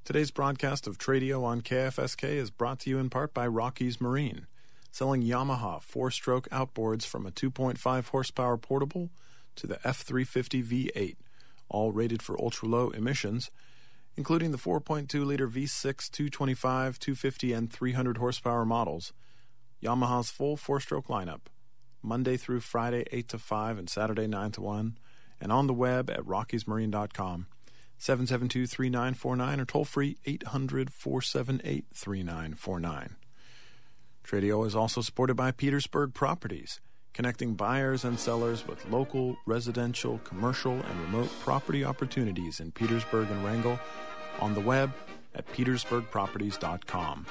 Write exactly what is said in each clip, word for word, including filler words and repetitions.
Today's broadcast of Tradio on K F S K is brought to you in part by Rockies Marine, selling Yamaha four-stroke outboards from a two point five horsepower portable to the F three fifty V eight, all rated for ultra-low emissions, including the four point two liter V six two twenty-five, two fifty, and three hundred horsepower models. Yamaha's full four-stroke lineup, Monday through Friday eight to five and Saturday nine to one, and on the web at rockies marine dot com. seven seven two, three nine four nine or toll free eight hundred, four seven eight, three nine four nine. Tradio is also supported by Petersburg Properties, connecting buyers and sellers with local, residential, commercial, and remote property opportunities in Petersburg and Wrangell, on the web at petersburg properties dot com.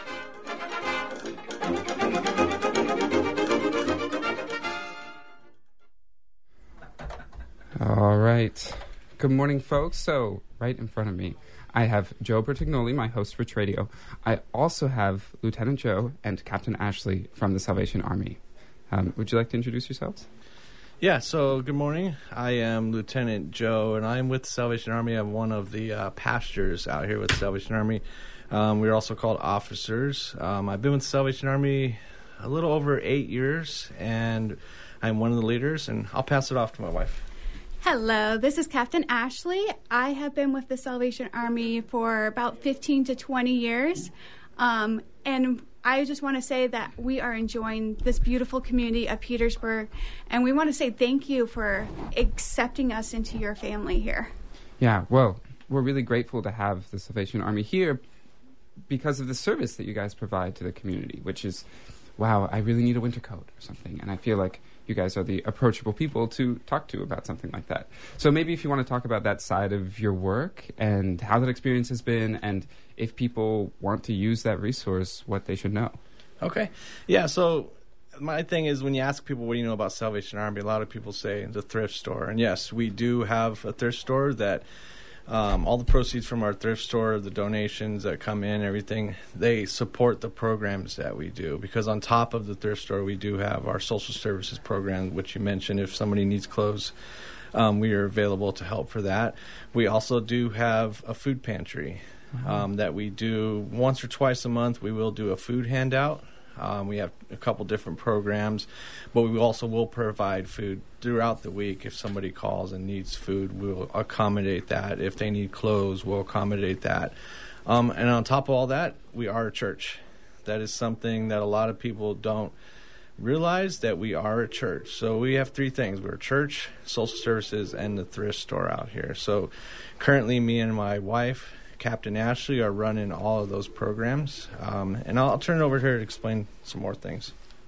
All right. Good morning, folks. So, right in front of me, I have Joe Bertignoli, my host for Tradio. I also have Lieutenant Joe and Captain Ashley from the Salvation Army. Um, would you like to introduce yourselves? Yeah, so good morning. I am Lieutenant Joe, and I'm with the Salvation Army. I'm one of the uh, pastors out here with the Salvation Army. Um, we're also called officers. Um, I've been with the Salvation Army a little over eight years, and I'm one of the leaders, and I'll pass it off to my wife. Hello, this is Captain Ashley. I have been with the Salvation Army for about fifteen to twenty years, um, and I just want to say that we are enjoying this beautiful community of Petersburg, and we want to say thank you for accepting us into your family here. Yeah, well, we're really grateful to have the Salvation Army here because of the service that you guys provide to the community, which is, wow, I really need a winter coat or something, and I feel like you guys are the approachable people to talk to about something like that. So maybe if you want to talk about that side of your work and how that experience has been, and if people want to use that resource, what they should know. Okay. Yeah, so my thing is when you ask people, what do you know about Salvation Army, a lot of people say the thrift store. And yes, we do have a thrift store that Um, all the proceeds from our thrift store, the donations that come in, everything, they support the programs that we do. Because on top of the thrift store, we do have our social services program, which you mentioned. If somebody needs clothes, um, we are available to help for that. We also do have a food pantry mm-hmm. um, that we do once or twice a month. We will do a food handout. Um, we have a couple different programs, but we also will provide food throughout the week. If somebody calls and needs food, we'll accommodate that. If they need clothes, we'll accommodate that. Um, and on top of all that, we are a church. That is something that a lot of people don't realize, that we are a church. So we have three things. We're a church, social services, and the thrift store out here. So currently me and my wife, Captain Ashley, are running all of those programs. Um, and I'll, I'll turn it over to her to explain some more things.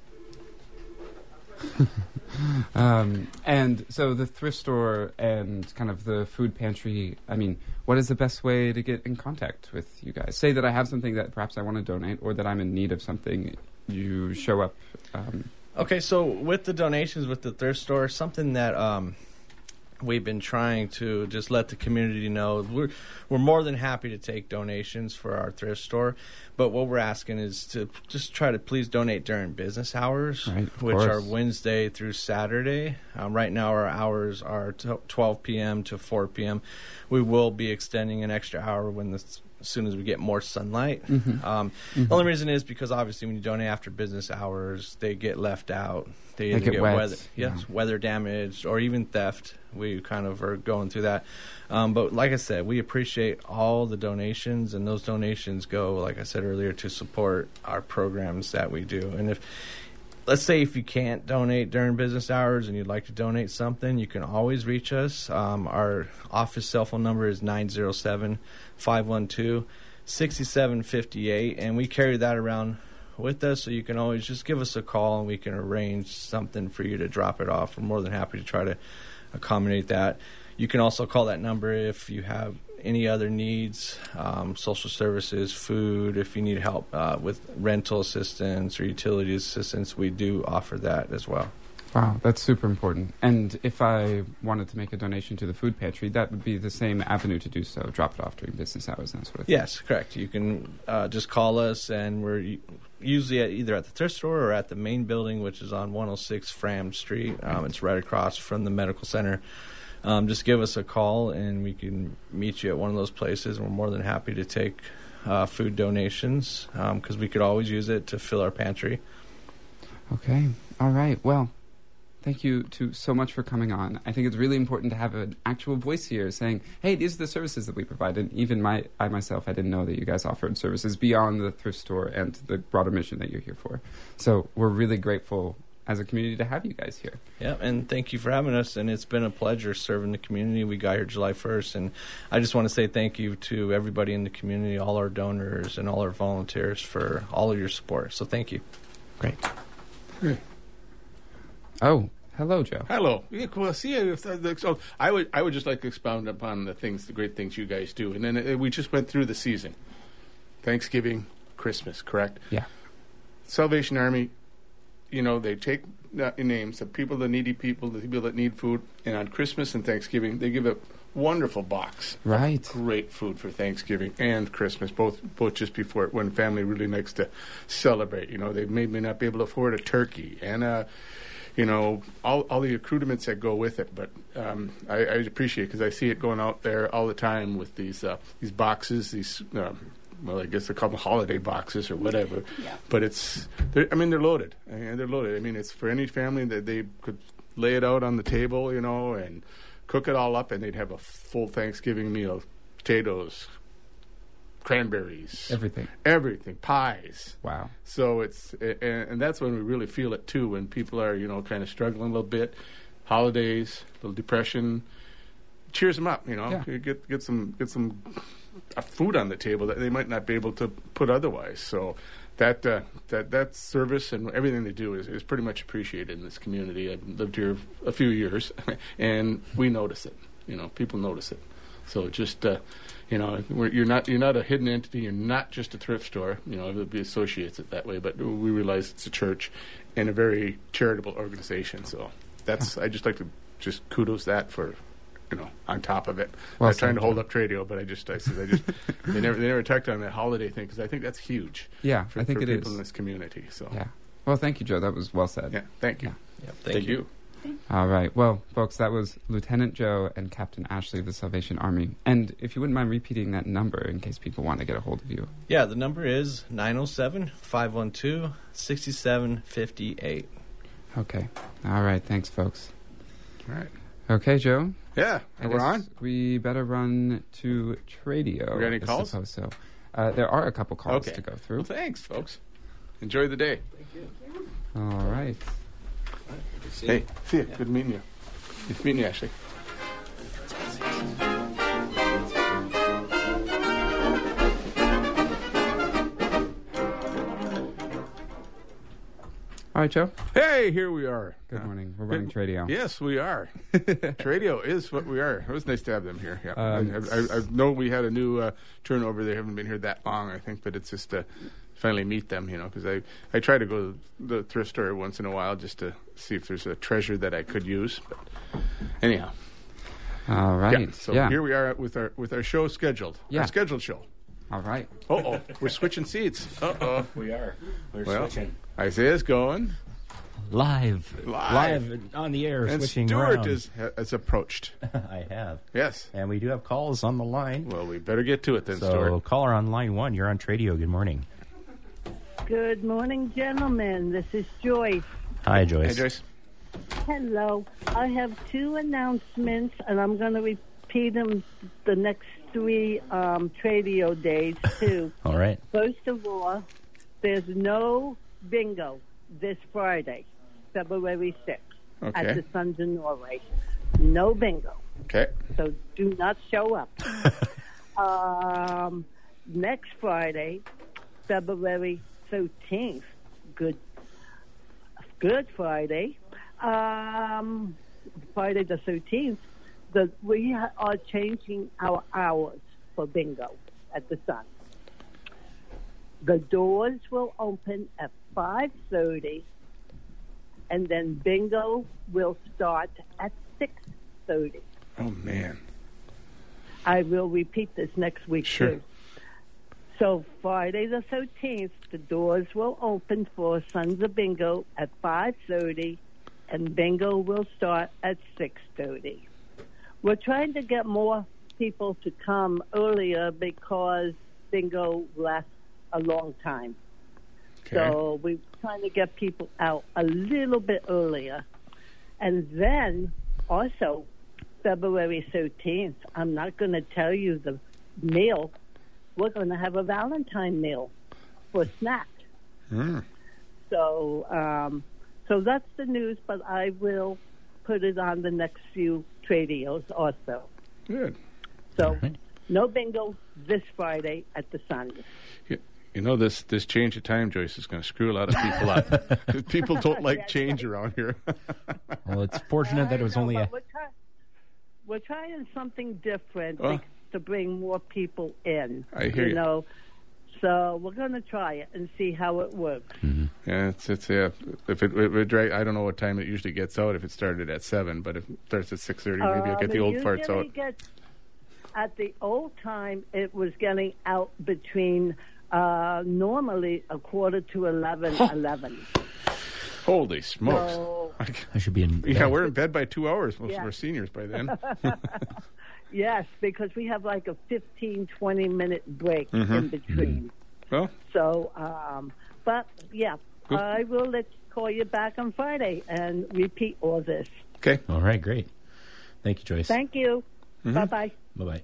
um, and so the thrift store and kind of the food pantry, I mean, what is the best way to get in contact with you guys? Say that I have something that perhaps I want to donate, or that I'm in need of something, you show up. Um, okay, so with the donations with the thrift store, something that um, we've been trying to just let the community know, we're we're more than happy to take donations for our thrift store, but what we're asking is to just try to please donate during business hours, right, which course. are Wednesday through Saturday. Um, right now our hours are twelve p.m. to four p.m. We will be extending an extra hour when the as soon as we get more sunlight. Mm-hmm. Um, mm-hmm. The only reason is because obviously when you donate after business hours, they get left out. They, they either get, get wet. weather, yeah. yes, weather damage, or even theft. We kind of are going through that. Um, but like I said, we appreciate all the donations, and those donations go, like I said earlier, to support our programs that we do. And if, let's say if you can't donate during business hours and you'd like to donate something, you can always reach us. Um, our office cell phone number is nine zero seven, five one two, six seven five eight, and we carry that around with us, so you can always just give us a call and we can arrange something for you to drop it off. We're more than happy to try to accommodate that. You can also call that number if you have any other needs, um, social services, food, if you need help uh, with rental assistance or utility assistance, we do offer that as well. Wow, that's super important. And if I wanted to make a donation to the food pantry, that would be the same avenue to do so, drop it off during business hours and that sort of thing. Yes, correct. You can uh, just call us, and we're usually at either at the thrift store or at the main building, which is on one oh six Fram Street. Um, it's right across from the medical center. um, just give us a call and we can meet you at one of those places. We're more than happy to take uh, food donations because um, we could always use it to fill our pantry. Okay. All right. Well, thank you to so much for coming on. I think it's really important to have an actual voice here saying, hey, these are the services that we provide. And even my, I myself, I didn't know that you guys offered services beyond the thrift store and the broader mission that you're here for. So we're really grateful as a community to have you guys here. Yeah, and thank you for having us. And it's been a pleasure serving the community. We got here July first. And I just want to say thank you to everybody in the community, all our donors and all our volunteers for all of your support. So thank you. Great. Oh, hello, Joe. Hello. Yeah, well, see, if the, so I would I would just like to expound upon the things, the great things you guys do, and then uh, we just went through the season, Thanksgiving, Christmas, correct? Yeah. Salvation Army, you know, they take uh, names of people, the needy people, the people that need food, and on Christmas and Thanksgiving, they give a wonderful box. Right. Great food for Thanksgiving and Christmas, both both just before when family really likes to celebrate. You know, they may, may not be able to afford a turkey and a. You know, all all the accoutrements that go with it, but um, I, I appreciate it because I see it going out there all the time with these uh, these boxes, these um, well, I guess they're called holiday boxes or whatever. Yeah. But it's, I mean, they're loaded. I mean, they're loaded. I mean, it's for any family that they could lay it out on the table, you know, and cook it all up, and they'd have a full Thanksgiving meal: potatoes, cranberries, everything, everything, pies. Wow. So it's, and, and that's when we really feel it too, when people are, you know, kind of struggling a little bit, holidays, a little depression, cheers them up, you know, yeah. get get some get some uh, food on the table that they might not be able to put otherwise. So that uh, that that service and everything they do is, is pretty much appreciated in this community. I've lived here a few years, and we notice it. You know, people notice it. So just, uh, you know, we're, you're not you're not a hidden entity. You're not just a thrift store. You know, everybody associates it that way, but we realize it's a church and a very charitable organization. So that's I just like to just kudos that for, you know, on top of it. Well, I'm not trying to hold up Tradio, but I just I, I just they never they never talked on that holiday thing because I think that's huge. Yeah, for, I think for it people is. in this community. So yeah. Well, thank you, Joe. That was well said. Yeah, thank you. Yeah. Yeah, thank, Thank you. you. All right. Well, folks, that was Lieutenant Joe and Captain Ashley of the Salvation Army. And if you wouldn't mind repeating that number in case people want to get a hold of you. Yeah, the number is nine oh seven, five one two, six seven five eight. Okay. All right. Thanks, folks. All right. Okay, Joe. Yeah, I we're guess on. We better run to Tradio. We got any I calls? suppose so. Uh, there are a couple calls Okay. to go through. Well, thanks, folks. Enjoy the day. All right. Hey, see you. Good meeting you. Good meeting you, Ashley. All right, Joe. Hey, here we are. Good Uh, morning. We're running Tradio. Yes, we are. Tradio is what we are. It was nice to have them here. Yeah. Um, I, I, I know we had a new uh, turnover. They haven't been here that long, I think, but it's just to finally meet them, you know, because I, I try to go to the thrift store once in a while just to see if there's a treasure that I could use. But anyhow. All right. Yeah, so yeah. here we are with our with our show scheduled. Yeah. Our scheduled show. All right. Uh-oh. We're switching seats. Uh-oh. We are. We're Well, switching. Isaiah's going. Live. Live. Live on the air, And switching Stuart around. is, has approached. I have. Yes. And we do have calls on the line. Well, we better get to it then, So, Stuart. caller on line one, you're on Tradio. Good morning. Good morning, gentlemen. This is Joyce. Hi, Joyce. Hey, Joyce. Hello. I have two announcements, and I'm going to repeat them the next three um, Tradio days, too. All right. First of all, there's no bingo this Friday, February sixth, Okay. at the Sons of Norway. No bingo. Okay. So do not show up. um, next Friday, February thirteenth, Good Good Friday, um, Friday the thirteenth, the, we ha- are changing our hours for bingo at the Sun. The doors will open at five thirty, and then bingo will start at six thirty. Oh, man. I will repeat this next week, Sure. too. So Friday the thirteenth, the doors will open for Sons of Bingo at five thirty, and bingo will start at six thirty. we're trying to get more people to come earlier because bingo lasts a long time. Okay. So we're trying to get people out a little bit earlier. And then also February thirteenth, I'm not going to tell you the meal. We're going to have a Valentine meal for snack. Mm. So, um, so that's the news, but I will put it on the next few radios also. Good. So, right. no bingo this Friday at the Sun. You, you know, this, this change of time, Joyce, is going to screw a lot of people up. 'Cause people don't like That's change right. around here. Well, it's fortunate that it was I know, only a. but We're, try- we're trying something different Oh. be- to bring more people in. I hear you you. know. So we're going to try it and see how it works. Yeah, it's it's yeah. If it, it, it drag, I don't know what time it usually gets out. If it started at seven, but if it starts at six thirty, maybe I'll get Um, the it old farts usually out. gets- at the old time, it was getting out between uh, normally a quarter to eleven, eleven. Holy smokes! So, I should be in. Yeah, bed. we're in bed by two hours. Most Yeah. of our seniors by then. yes, because we have like a fifteen, twenty minute break Mm-hmm. in between. Well, So, um, but yeah, Cool. I will let call you back on Friday and repeat all this. okay. All right, great. Thank you, Joyce. Thank you. Mm-hmm. Bye bye. Bye bye.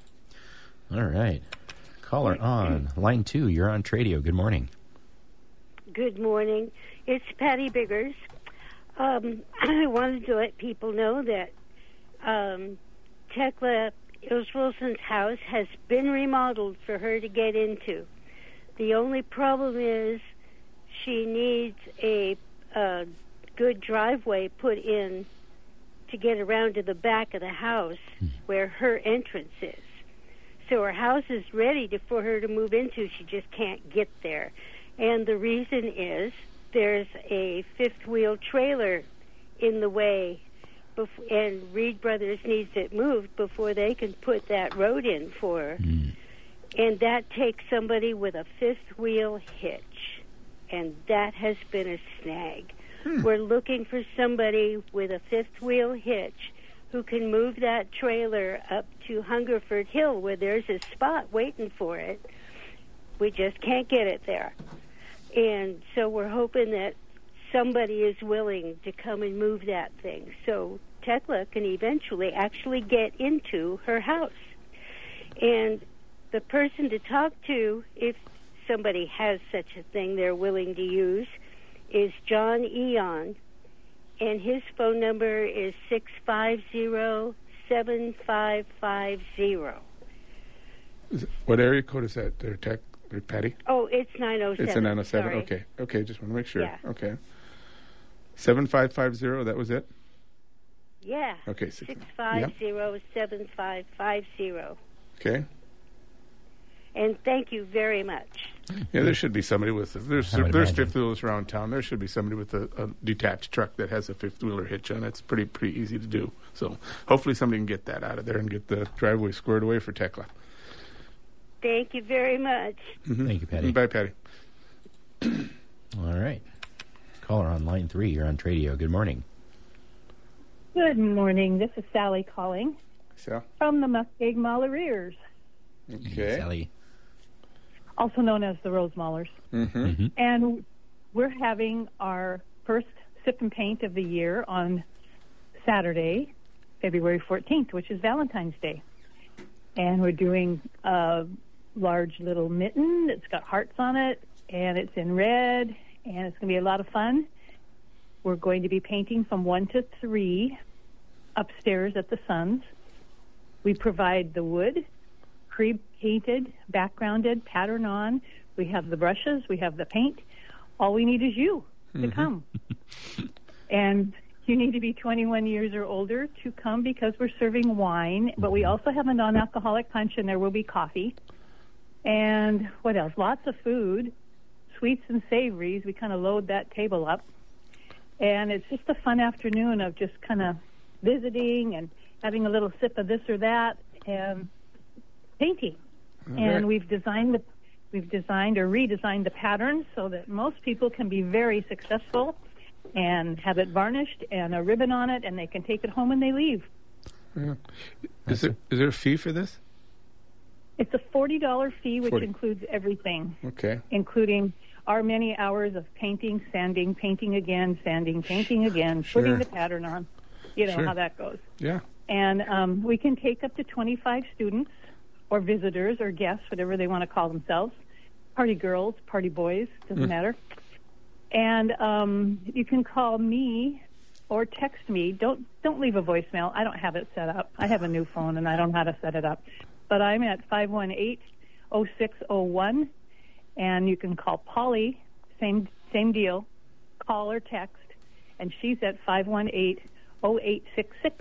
All right. Caller on line two. You're on Tradio. Good morning. Good morning. It's Patty Biggers. Um, I wanted to let people know that um, Tekla Ilse Wilson's house has been remodeled for her to get into. The only problem is she needs a, a good driveway put in to get around to the back of the house where her entrance is. So her house is ready to, for her to move into. She just can't get there. And the reason is there's a fifth-wheel trailer in the way, bef- and Reed Brothers needs it moved before they can put that road in for her. Mm. And that takes somebody with a fifth-wheel hitch, and that has been a snag. We're looking for somebody with a fifth-wheel hitch who can move that trailer up to Hungerford Hill where there's a spot waiting for it. We just can't get it there. And so we're hoping that somebody is willing to come and move that thing so Tekla can eventually actually get into her house. And the person to talk to, if somebody has such a thing they're willing to use, is John Eon, and his phone number is six five zero, seven five five zero. What area code is that there, Tech? Or Patty? Oh, it's nine oh seven. It's a nine oh seven? Sorry. Okay. Okay, just want to make sure. Yeah. Okay. seven five five zero, that was it? Yeah. Okay. Six, Six five zero seven five five zero. Okay. And thank you very much. Yeah, there should be somebody with there's I would there's imagine. fifth wheelers around town. There should be somebody with a, a detached truck that has a fifth wheeler hitch on it. It's pretty pretty easy to do. So hopefully somebody can get that out of there and get the driveway squared away for Tekla. Thank you very much. Thank you, Patty. Bye, Patty. All right. Caller on line three. You're on Tradio. Good morning. Good morning. This is Sally calling So, from the Muskeg Mallereers, okay. Sally. also known as the Rose Maulers. Mm-hmm. Mm-hmm. And we're having our first sip and paint of the year on Saturday, February fourteenth, which is Valentine's Day. And we're doing a large little mitten that's got hearts on it, and it's in red, and it's going to be a lot of fun. We're going to be painting from one to three upstairs at the Suns. We provide the wood, pre-painted, backgrounded, pattern on. We have the brushes, we have the paint. All we need is you to come. And you need to be twenty-one years or older to come because we're serving wine, but we also have a non-alcoholic punch, and there will be coffee. And what else? Lots of food, sweets and savories. We kind of load that table up. And it's just a fun afternoon of just kind of visiting and having a little sip of this or that and painting. All And right. we've designed the we've designed or redesigned the patterns so that most people can be very successful and have it varnished and a ribbon on it, and they can take it home when they leave. Yeah. Is there is there a fee for this? It's a forty dollars fee, which forty includes everything, Okay. including our many hours of painting, sanding, painting again, sanding, painting again, Sure. putting the pattern on. You know Sure. how that goes. Yeah. And um, we can take up to twenty-five students or visitors or guests, whatever they want to call themselves, party girls, party boys, doesn't Mm. matter. And um, you can call me or text me. Don't don't leave a voicemail. I don't have it set up. I have a new phone, and I don't know how to set it up. But I'm at five one eight, oh six oh one, and you can call Polly, same same deal, call or text, and she's at five one eight, oh eight six six.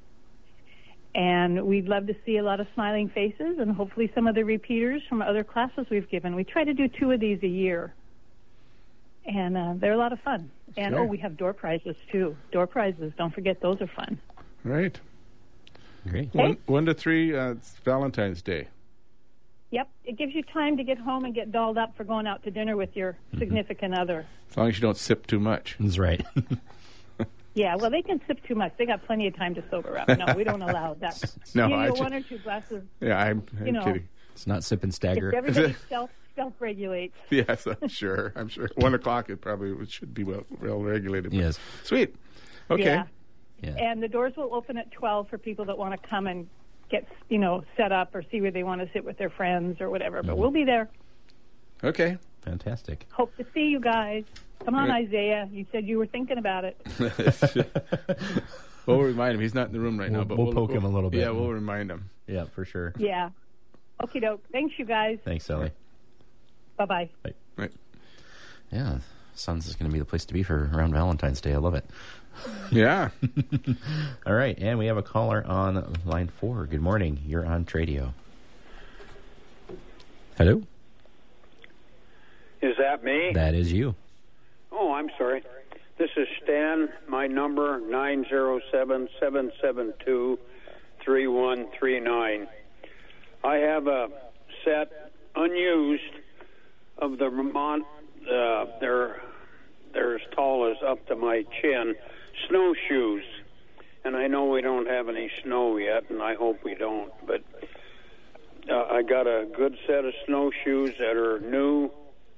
And we'd love to see a lot of smiling faces and hopefully some of the repeaters from other classes we've given. We try to do two of these a year. And uh, they're a lot of fun. And, Sure. oh, we have door prizes, too. Door prizes. Don't forget, those are fun. Right. Great. One, one to three, uh, it's Valentine's Day. Yep. It gives you time to get home and get dolled up for going out to dinner with your significant other. As long as you don't sip too much. That's right. Yeah, well, they can sip too much. They got plenty of time to sober up. No, we don't allow that. No, you I know, ju- one or two glasses. Yeah, I'm, I'm You know. kidding. It's not sip and stagger. If everybody self self regulates. Yes, I'm sure. I'm sure. One o'clock, it probably it should be well, well regulated. but- Yes. Sweet. Okay. Yeah. Yeah. And the doors will open at twelve for people that want to come and get, you know, set up or see where they want to sit with their friends or whatever. But we'll be there. Okay. Fantastic. Hope to see you guys. Come on, Right. Isaiah. You said you were thinking about it. We'll remind him. He's not in the room right now, We'll- but we'll poke him a little bit. Yeah, we'll remind him. Yeah, for sure. Yeah. Okie doke. Thanks, you guys. Thanks, Sally. Bye-bye. Right. Yeah, sounds is going to be the place to be for around Valentine's Day. I love it. Yeah. All right, and we have a caller on line four. Good morning. You're on Tradio. Hello? Is that me? That is you. Oh, I'm sorry. This is Stan. My number, nine zero seven, seven seven two, three one three nine. I have a set, unused, of the Vermont, uh, they're, they're as tall as up to my chin, snowshoes. And I know we don't have any snow yet, and I hope we don't. But uh, I got a good set of snowshoes that are new,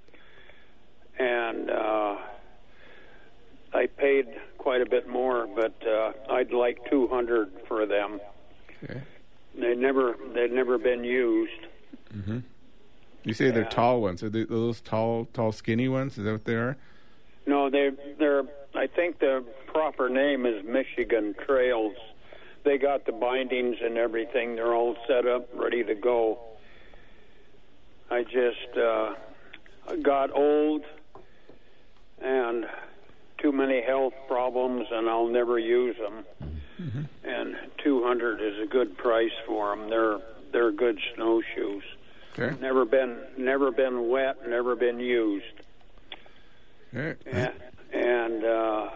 and uh, I paid quite a bit more, but uh, I'd like two hundred for them. Okay. They never, they've never been used. Mm-hmm. You say they're Yeah. tall ones. Are they those tall, tall, skinny ones? Is that what they are? No, they, they're. I think the proper name is Michigan Trails. They got the bindings and everything. They're all set up, ready to go. I just uh, got old and too many health problems, and I'll never use them. Mm-hmm. And two hundred is a good price for them. They're they're good snowshoes. Okay. Never been never been wet, never been used. Okay. And, and uh,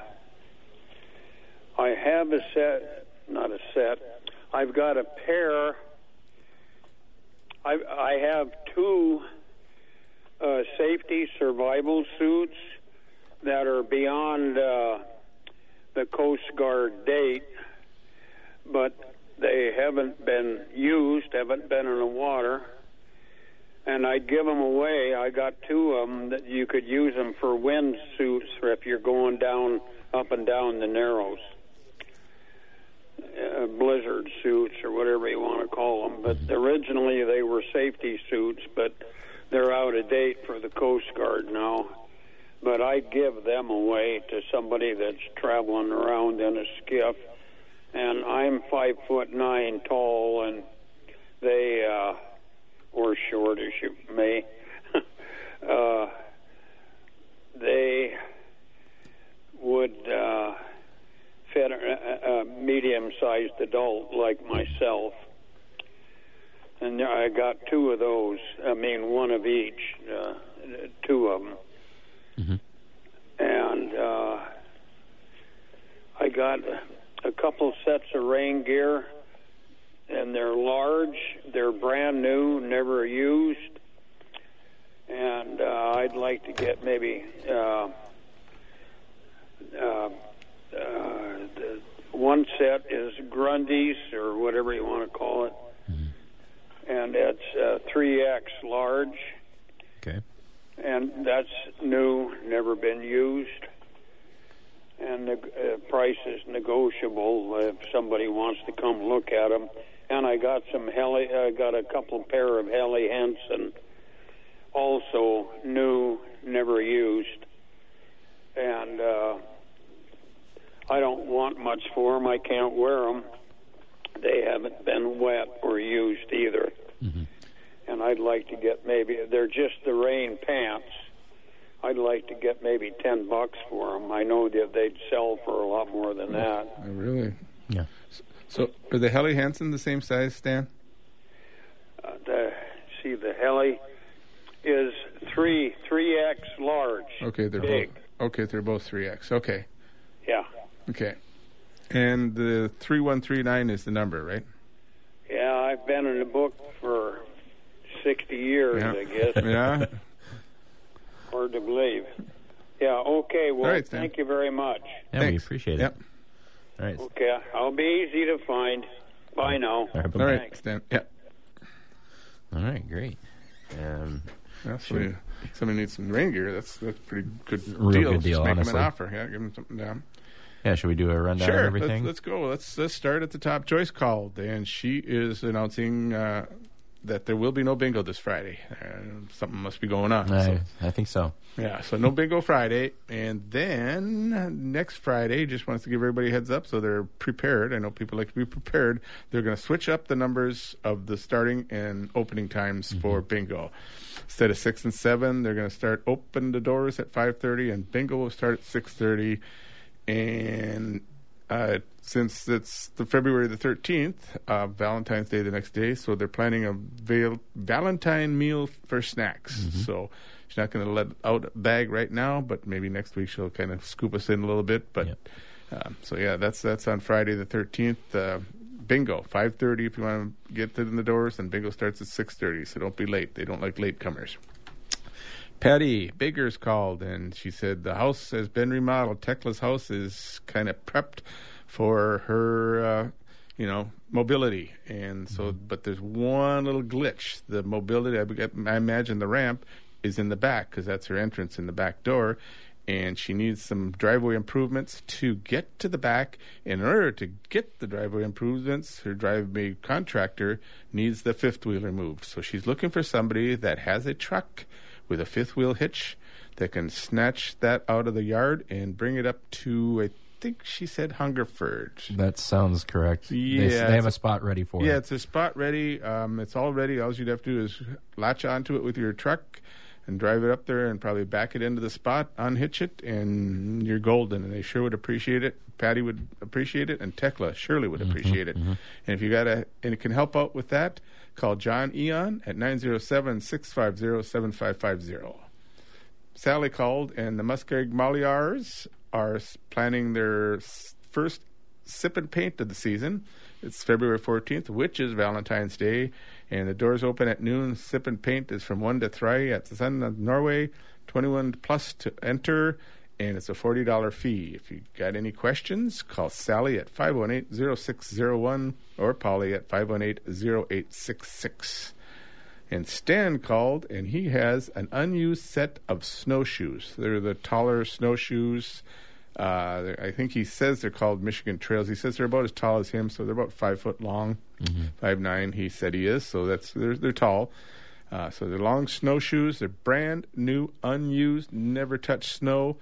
I have a set, not a set. I've got a pair. I I have two uh, safety survival suits that are beyond uh, the Coast Guard date, but they haven't been used, haven't been in the water. And I'd give them away. I got two of them that you could use them for wind suits for if you're going down, up and down the Narrows. Uh, blizzard suits or whatever you want to call them. But originally they were safety suits, but they're out of date for the Coast Guard now. But I'd give them away to somebody that's traveling around in a skiff. And I'm five foot nine tall, and they... Uh, or short as you may, uh, they would uh, fit a, a medium-sized adult like myself. And I got two of those. I mean, one of each, uh, two of them. Mm-hmm. And uh, I got a couple sets of rain gear. And they're large, they're brand new, never used, and uh, I'd like to get maybe uh, uh, uh, the one set is Grundy's, or whatever you want to call it, mm-hmm. and it's uh, three X large. Okay. And that's new, never been used. And the uh, price is negotiable if somebody wants to come look at them. And I got some Helly, I got a couple pair of Helly Hansen, also new, never used. And uh, I don't want much for them. I can't wear them. They haven't been wet or used either. Mm-hmm. And I'd like to get maybe, they're just the rain pants. I'd like to get maybe ten bucks for them. I know that they'd sell for a lot more than that. Oh, really? Yeah. So, so are the Helly Hansen the same size, Stan? Uh, the, see, the Helly is three three X large. Okay, they're big. both. Okay, they're both three X. Okay. Yeah. Okay. And the three one three nine is the number, right? Yeah, I've been in the book for sixty years, yeah. I guess. Yeah. Hard to believe. Yeah, okay, well, right, thank you very much. Yeah, Thanks. we appreciate it. Yep. All right. Okay, I'll be easy to find. Bye now. All right, All right, Thanks. Stan. Yeah. All right, great. Um, Yeah, so we, somebody needs some rain gear. That's that's pretty good Real deal. good deal, Just make honestly. them an offer. Yeah, give them something down. yeah, should we do a rundown Sure. of everything? Let's, let's go. Let's let's start at the top. Joyce called, and she is announcing uh, that there will be no bingo this Friday. Uh, something must be going on. I, so, I think so. yeah, so no bingo Friday, and then next Friday, just wants to give everybody a heads up so they're prepared. I know people like to be prepared. They're going to switch up the numbers of the starting and opening times mm-hmm. for bingo. Instead of six and seven, they're going to start open the doors at five thirty, and bingo will start at six thirty. And uh, since it's the February the thirteenth, uh, Valentine's Day the next day, so they're planning a val- Valentine meal for snacks. Mm-hmm. So she's not going to let out a bag right now, but maybe next week she'll kind of scoop us in a little bit. But yep. uh, so yeah, that's that's on Friday the thirteenth. Uh, bingo five thirty if you want to get in the doors, and bingo starts at six thirty. So don't be late. They don't like latecomers. Patty Baker's called, and she said the house has been remodeled. Tekla's house is kind of prepped for her, uh, you know, mobility. And so, mm-hmm. but there's one little glitch. The mobility, I, I imagine the ramp is in the back because that's her entrance in the back door. And she needs some driveway improvements to get to the back. In order to get the driveway improvements, her driveway contractor needs the fifth wheeler moved. So she's looking for somebody that has a truck with a fifth wheel hitch that can snatch that out of the yard and bring it up to, I think she said Hungerford. That sounds correct. Yeah, they, they have a spot ready for yeah, it. Yeah, it's a spot ready. Um, it's all ready. All you'd have to do is latch onto it with your truck and drive it up there and probably back it into the spot, unhitch it, and you're golden. And they sure would appreciate it. Patty would appreciate it, and Tekla surely would appreciate mm-hmm, it. Mm-hmm. And if you got a, and it can help out with that, call John Eon at nine zero seven, six five zero, seven five five zero. Sally called, and the Muskeg Malyars are planning their first sip and paint of the season. It's February fourteenth, which is Valentine's Day, and the doors open at noon. Sip and paint is from one to three at the Sun of Norway, twenty-one plus to enter, and it's a forty dollars fee. If you got any questions, call Sally at five one eight, zero six zero one or Polly at five one eight, zero eight six six. And Stan called, and he has an unused set of snowshoes. They're the taller snowshoes. Uh, I think he says they're called Michigan Trails. He says they're about as tall as him, so they're about five foot long, mm-hmm. five nine. He said he is, so that's they're they're tall. Uh, so they're long snowshoes. They're brand new, unused, never touched snow,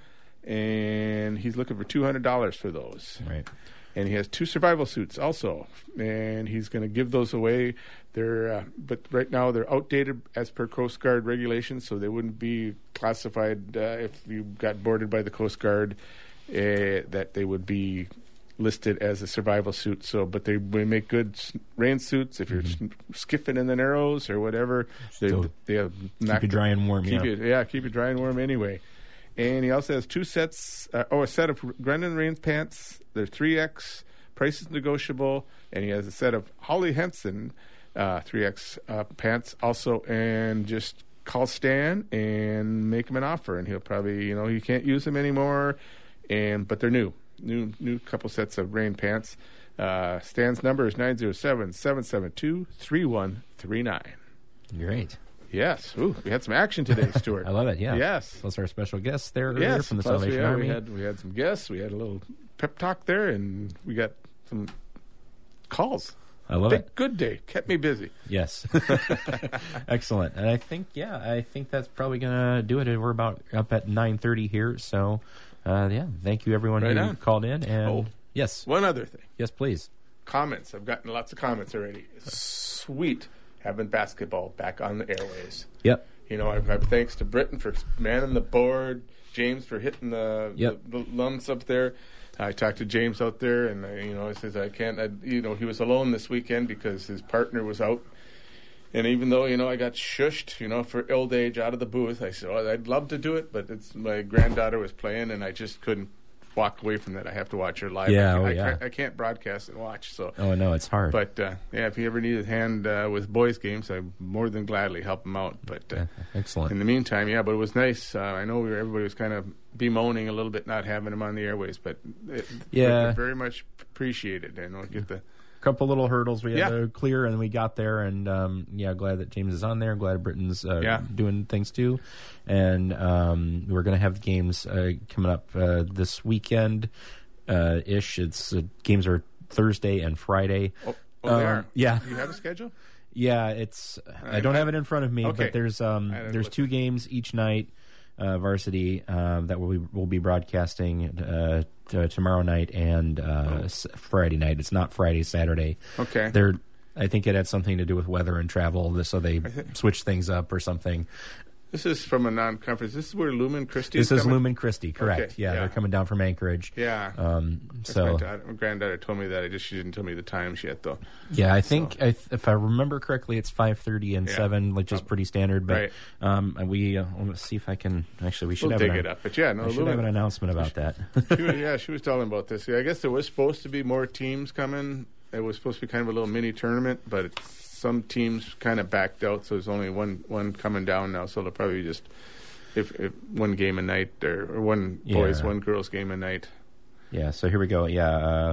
and he's looking for two hundred dollars for those. Right. And he has two survival suits also, and he's going to give those away. They're, uh, but right now they're outdated as per Coast Guard regulations, so they wouldn't be classified uh, if you got boarded by the Coast Guard. Uh, that they would be listed as a survival suit. So, but they, they make good rain suits if you're mm-hmm. skiffing in the Narrows or whatever. They, Still they have keep you dry and warm. Keep yeah, you, yeah, keep you dry and warm anyway. And he also has two sets, uh, oh, a set of Grennan Rains pants. They're three X. Price is negotiable. And he has a set of Holly Henson uh, three X uh, pants also. And just call Stan and make him an offer. And he'll probably, you know, you can't use them anymore. And but they're new. new new couple sets of rain pants. Uh, Stan's number is nine zero seven, seven seven two, three one three nine. Great. Yes. Ooh, we had some action today, Stuart. I love it, yeah. Yes. Those are our special guests there earlier Yes. from the Plus, Salvation yeah, Army. We had, we had some guests. We had a little pep talk there, and we got some calls. I love Big, it. Good day. Kept me busy. Yes. Excellent. And I think, yeah, I think that's probably going to do it. We're about up at nine thirty here. So, uh, yeah, thank you, everyone Right who on. called in. And Oh. yes. One other thing. Yes, please. Comments. I've gotten lots of comments already. Sweet having basketball back on the airways. Yep. You know, I've, I've thanks to Britton for manning the board, James for hitting the, Yep. the, the lumps up there. I talked to James out there, and I, you know, he says I can't. I, you know, he was alone this weekend because his partner was out. And even though, you know, I got shushed, you know, for old age out of the booth, I said, oh, I'd love to do it, but it's my granddaughter was playing, and I just couldn't walk away from that. I have to watch her live. Yeah, I, oh, I, yeah. I, I can't broadcast and watch. So. Oh, no, it's hard. But, uh, yeah, if you ever need a hand uh, with boys' games, I more than gladly help them out. But uh, Excellent. in the meantime, yeah, but it was nice. Uh, I know we were, everybody was kind of bemoaning a little bit not having them on the airways, but it, Yeah. they're very much appreciated. I know get the couple little hurdles we had Yeah. to clear, and we got there. And um, yeah, glad that James is on there. Glad Britain's uh, Yeah. doing things too. And um, we're going to have games uh, coming up uh, this weekend uh, ish. It's uh, games are Thursday and Friday. Oh, oh they Um, are. Yeah. Do you have a schedule? Yeah, it's. I, I- don't I- have it in front of me, Okay. but there's um I don't there's look. two games each night, uh, varsity um, that we'll be, we'll be broadcasting uh, t- tomorrow night and uh, s- Friday night. It's not Friday, Saturday. Okay. They're. I think it had something to do with weather and travel, so they switched things up or something. This is from a non-conference. This is where Lumen Christie This is is coming? Lumen Christie, correct? Okay, Yeah, yeah. they're coming down from Anchorage. Yeah. Um, That's so my, daughter, my granddaughter told me that. I just she didn't tell me the times yet, though. yeah, I think I th- if I remember correctly, it's five thirty and Yeah. seven, which is pretty standard. But Right. um, and we uh, let's see if I can actually we should We'll have dig an, it up. But yeah, no, I should Lumen- have an announcement about that. she was, yeah, she was telling about this. Yeah, I guess there was supposed to be more teams coming. It was supposed to be kind of a little mini tournament, but it's, some teams kind of backed out, so there's only one one coming down now. So they'll probably just if, if one game a night or, or one boys, Yeah. one girls game a night. Yeah, so here we go. Yeah, uh,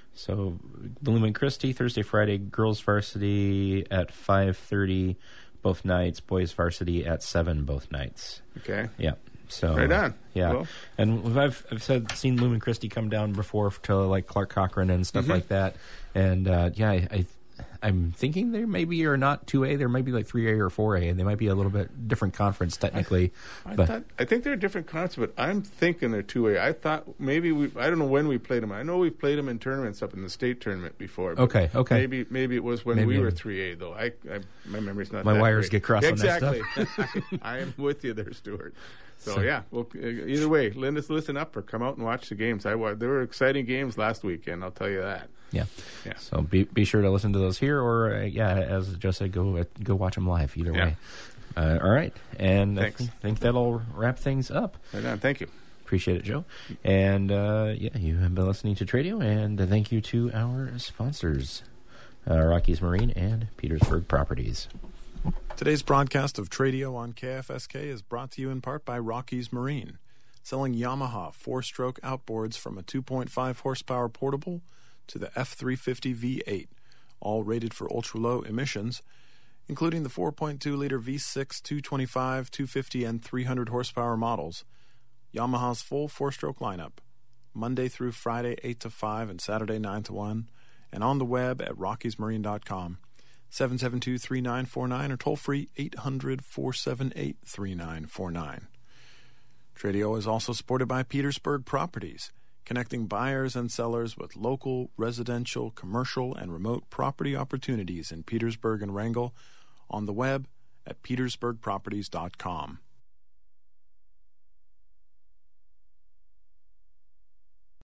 so Lumen Christie Thursday, Friday, girls varsity at five thirty both nights, boys varsity at seven both nights. Okay. Yeah. So Right on. Yeah, Well- and I've I've said seen Lumen Christie come down before to like Clark Cochran and stuff Mhm. like that, and uh, yeah, I, I I'm thinking they maybe are not two A, there might be like three A or four A, and they might be a little bit different conference technically. I but thought I think they're different concepts, but I'm thinking they're two A. I thought maybe we I don't know when we played them. I know we've played them in tournaments up in the state tournament before. but Okay, okay. Maybe maybe it was when Maybe we were in- three A though. I, I my memory's not. My that wires great. get crossed on that exactly. stuff. I, I am with you there, Stuart. So, So- yeah, well, uh, either way, Linda, listen up or come out and watch the games. I wa- there were exciting games last weekend. I'll tell you that. Yeah. Yeah. So be be sure to listen to those here, or uh, yeah, as Joe said, go uh, go watch them live. Either Yeah. way. Uh, all right, and I Thanks. think, think that'll wrap things up. Right on. Thank you. Appreciate it, Joe. And uh, yeah, you have been listening to Tradio, and uh, thank you to our sponsors, uh, Rockies Marine and Petersburg Properties. Today's broadcast of Tradio on K F S K is brought to you in part by Rockies Marine, selling Yamaha four-stroke outboards from a two point five horsepower portable to the F three fifty V eight, all rated for ultra-low emissions, including the four point two liter V six, two twenty-five, two fifty, and three hundred horsepower models. Yamaha's full four-stroke lineup, Monday through Friday eight to five and Saturday nine to one, and on the web at rockies marine dot com. seven seven two, three nine four nine or toll free eight hundred, four seven eight, three nine four nine. Tradio is also supported by Petersburg Properties, connecting buyers and sellers with local, residential, commercial, and remote property opportunities in Petersburg and Wrangell, on the web at petersburg properties dot com.